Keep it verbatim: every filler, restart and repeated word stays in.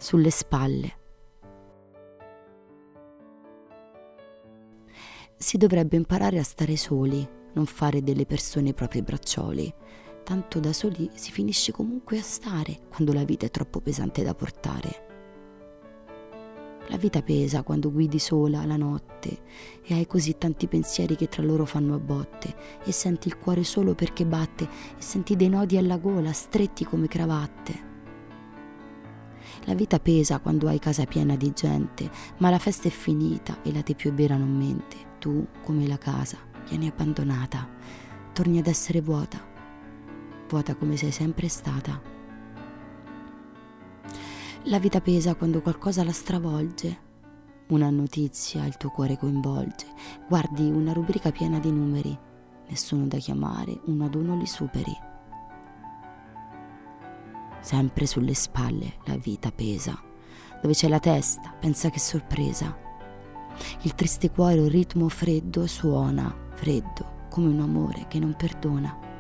sulle spalle. Si dovrebbe imparare a stare soli, non fare delle persone i propri braccioli. Tanto da soli si finisce comunque a stare quando la vita è troppo pesante da portare. La vita pesa quando guidi sola la notte e hai così tanti pensieri che tra loro fanno a botte e senti il cuore solo perché batte e senti dei nodi alla gola stretti come cravatte. La vita pesa quando hai casa piena di gente, ma la festa è finita e la te più è vera non mente. Tu, come la casa, vieni abbandonata, torni ad essere vuota, vuota come sei sempre stata. La vita pesa quando qualcosa la stravolge, una notizia il tuo cuore coinvolge, guardi una rubrica piena di numeri, nessuno da chiamare, uno ad uno li superi. Sempre sulle spalle la vita pesa, dove c'è la testa, pensa che sorpresa. Il triste cuore un ritmo freddo suona, freddo come un amore che non perdona.